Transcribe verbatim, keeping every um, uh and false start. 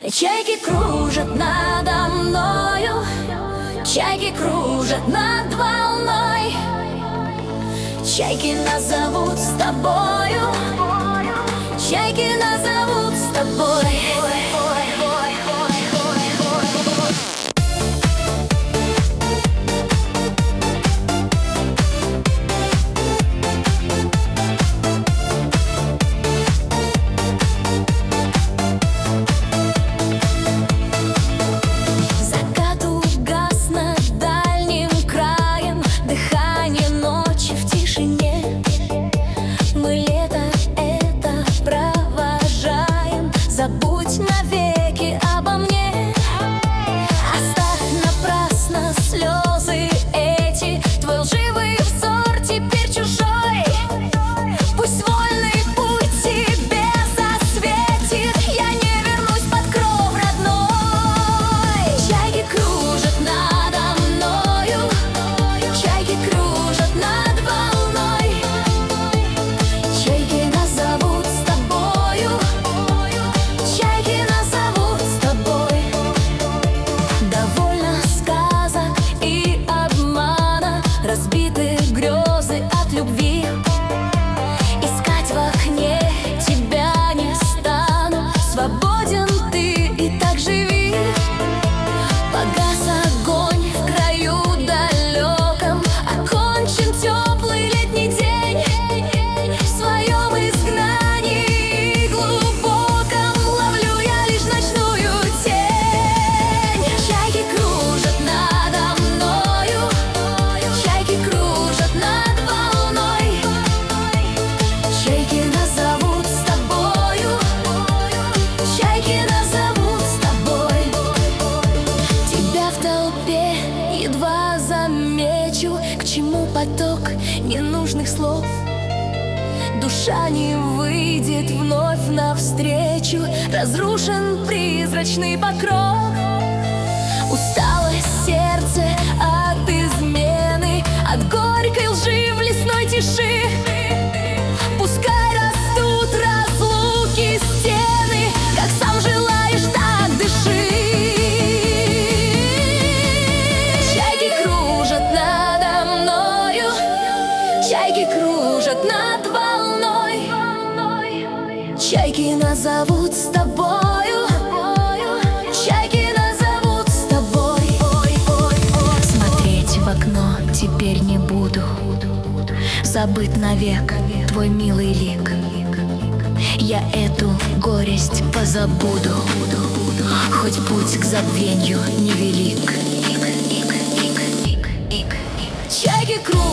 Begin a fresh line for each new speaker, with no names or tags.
Чайки кружат надо мною, чайки кружат над волной. Чайки нас зовут с тобою, чайки нас зовут с тобой. Забудь навеки обо мне, оставь напрасно слезы эти. Твой лживый взор теперь чужой. Пусть вольный путь тебе засветит, я не вернусь под кров родной. Чайки кружат надо мною, чайки кружат над волной. Чайки нас зовут с тобою, чайки нас зовут с тобой. Довольно сказок и обмана, разбитых грезы от любви. Искать в окне тебя не стану, свободен ты и так живи. Погас огонь в краю далеком, окончен теплый летний день. В своем изгнании глубоком ловлю я лишь ночную тень. Чайки кружат надо мною, чайки кружат над волной. Чайки нас зовут с тобою, чайки нас зовут с тобой. Тебя в толпе едва замечу, к чему поток ненужных слов. Душа не выйдет вновь навстречу, разрушен призрачный покров. Усталость сердце от измены, от горькой лжи в лесной тиши. Пускай растут разлуки стены, как сам желаешь, так дыши. Чайки кружат надо мною, чайки кружат над волной. Чайки нас зовут с тобою, чайки нас зовут с тобой. Смотреть в окно теперь не буду, забыт навек твой милый лик. Я эту горесть позабуду, хоть путь к забвенью невелик. Чайки кружат